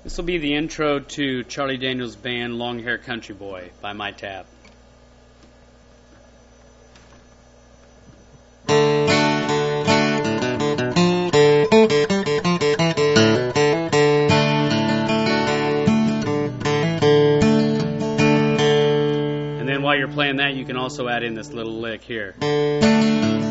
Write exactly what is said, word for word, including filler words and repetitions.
This will be the intro to Charlie Daniels Band, Long Hair Country Boy by My Tab. And then while you're playing that, you can also add in this little lick here.